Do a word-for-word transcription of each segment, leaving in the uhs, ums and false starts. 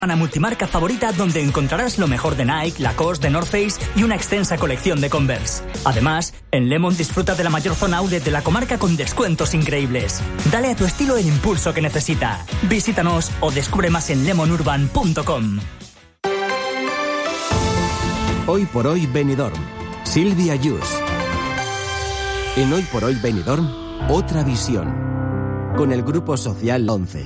Una multimarca favorita donde encontrarás lo mejor de Nike, Lacoste, de North Face y una extensa colección de Converse. Además, en Lemon disfruta de la mayor zona outlet de la comarca con descuentos increíbles. Dale a tu estilo el impulso que necesita. Visítanos o descubre más en lemon urban punto com. Hoy por hoy Benidorm. Silvia Yus. En Hoy por hoy Benidorm, otra visión. Con el Grupo Social once.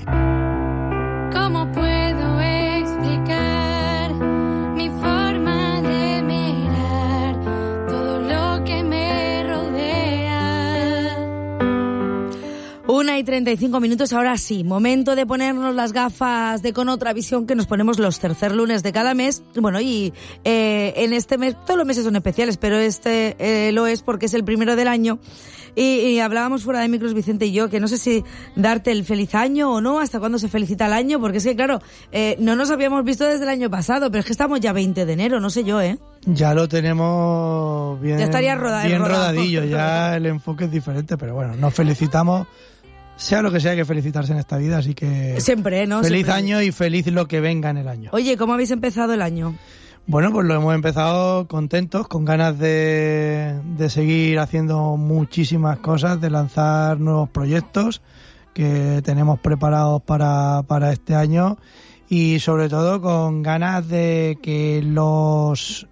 ¿Cómo puedo explicar mi forma de mirar todo lo que me rodea? Una y treinta y cinco minutos, ahora sí, momento de ponernos las gafas de Con Otra Visión que nos ponemos los tercer lunes de cada mes. Bueno, y eh, en este mes, todos los meses son especiales, pero este eh, lo es porque es el primero del año. Y, y hablábamos fuera de micros, Vicente y yo, que no sé si darte el feliz año o no, hasta cuándo se felicita el año, porque es que, claro, eh, no nos habíamos visto desde el año pasado, pero es que estamos ya veinte de enero, no sé yo, ¿eh? Ya lo tenemos bien, ya estaría roda, bien rodado. rodadillo, ya el enfoque es diferente, pero bueno, nos felicitamos, sea lo que sea, hay que felicitarse en esta vida, así que... Siempre, ¿no? Feliz Siempre. año y feliz lo que venga en el año. Oye, ¿cómo habéis empezado el año? Bueno, pues lo hemos empezado contentos, con ganas de, de seguir haciendo muchísimas cosas, de lanzar nuevos proyectos que tenemos preparados para, para este año y sobre todo con ganas de que los,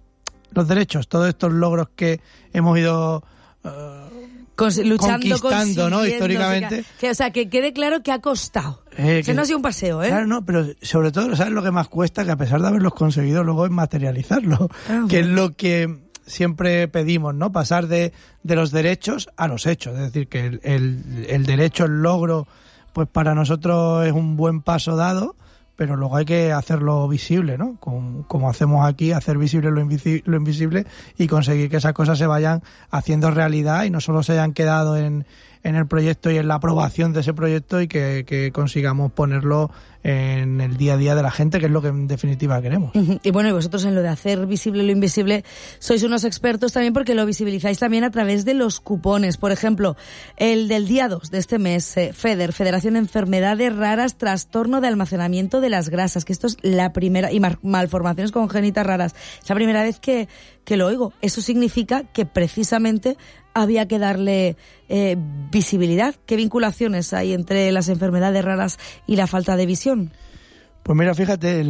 los derechos, todos estos logros que hemos ido... Uh, Con, luchando, conquistando, ¿no? Históricamente. O sea, que, o sea, que quede claro que ha costado. Eh, que no ha sido un paseo, ¿eh? Claro, no, pero sobre todo, ¿sabes lo que más cuesta? Que a pesar de haberlos conseguido, luego es materializarlo. Ah, que bueno. Es lo que siempre pedimos, ¿no? Pasar de, de los derechos a los hechos. Es decir, que el, el, el derecho, el logro, pues para nosotros es un buen paso dado, pero luego hay que hacerlo visible, ¿no? Como, como hacemos aquí, hacer visible lo invisible, lo invisible y conseguir que esas cosas se vayan haciendo realidad y no solo se hayan quedado en, en el proyecto y en la aprobación de ese proyecto y que, que consigamos ponerlo en el día a día de la gente, que es lo que en definitiva queremos. Y bueno, y vosotros en lo de hacer visible lo invisible sois unos expertos también porque lo visibilizáis también a través de los cupones. Por ejemplo, el del día dos de este mes, eh, FEDER, Federación de Enfermedades Raras, Trastorno de Almacenamiento de las Grasas, que esto es la primera, y mal, malformaciones congénitas raras, es la primera vez que, que lo oigo. Eso significa que precisamente había que darle eh, visibilidad. ¿Qué vinculaciones hay entre las enfermedades raras y la falta de visión? Pues mira, fíjate,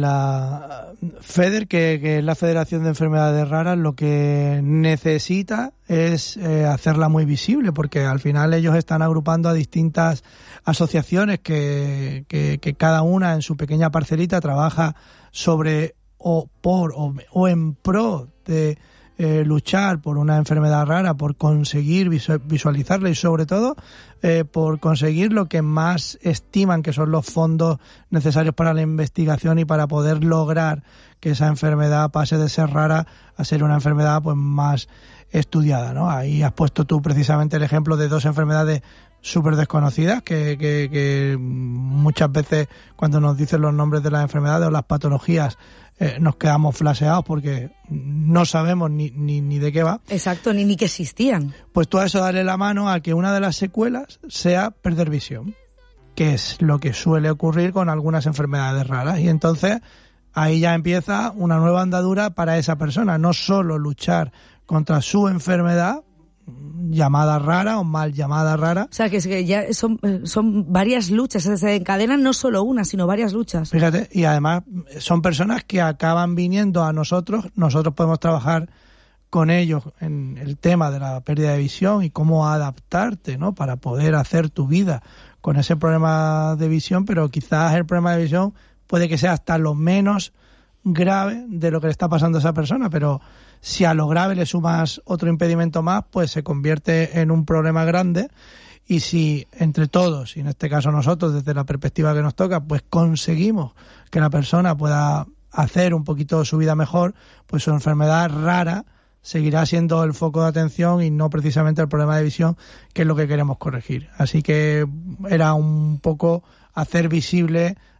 la FEDER, que, que es la Federación de Enfermedades Raras, lo que necesita es eh, hacerla muy visible, porque al final ellos están agrupando a distintas asociaciones que, que, que cada una en su pequeña parcelita trabaja sobre o por o, o en pro de Eh, luchar por una enfermedad rara, por conseguir visualizarla y sobre todo eh, por conseguir lo que más estiman que son los fondos necesarios para la investigación y para poder lograr que esa enfermedad pase de ser rara a ser una enfermedad pues más estudiada, ¿no? Ahí has puesto tú precisamente el ejemplo de dos enfermedades súper desconocidas que, que, que muchas veces cuando nos dicen los nombres de las enfermedades o las patologías eh, nos quedamos flaseados porque no sabemos ni, ni, ni de qué va. Exacto, ni, ni que existían. Pues tú a eso darle la mano a que una de las secuelas sea perder visión, que es lo que suele ocurrir con algunas enfermedades raras. Y entonces ahí ya empieza una nueva andadura para esa persona, no solo luchar contra su enfermedad, llamada rara o mal llamada rara. O sea, que, es que ya son, son varias luchas, se encadenan no solo una, sino varias luchas. Fíjate, y además son personas que acaban viniendo a nosotros, nosotros podemos trabajar con ellos en el tema de la pérdida de visión y cómo adaptarte, ¿no? Para poder hacer tu vida con ese problema de visión, pero quizás el problema de visión puede que sea hasta lo menos grave de lo que le está pasando a esa persona, pero si a lo grave le sumas otro impedimento más, pues se convierte en un problema grande. Y si entre todos, y en este caso nosotros, desde la perspectiva que nos toca, pues conseguimos que la persona pueda hacer un poquito su vida mejor, pues su enfermedad rara seguirá siendo el foco de atención y no precisamente el problema de visión, que es lo que queremos corregir. Así que era un poco hacer visible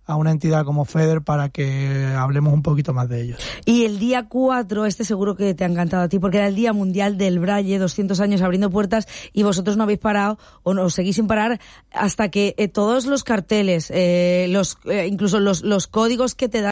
a una entidad como FEDER para que hablemos un poquito más de ellos. Y el día cuatro, este seguro que te ha encantado a ti, porque era el Día Mundial del Braille, doscientos años abriendo puertas, y vosotros no habéis parado, o no, os seguís sin parar, hasta que eh, todos los carteles, eh, los eh, incluso los, los códigos que te dan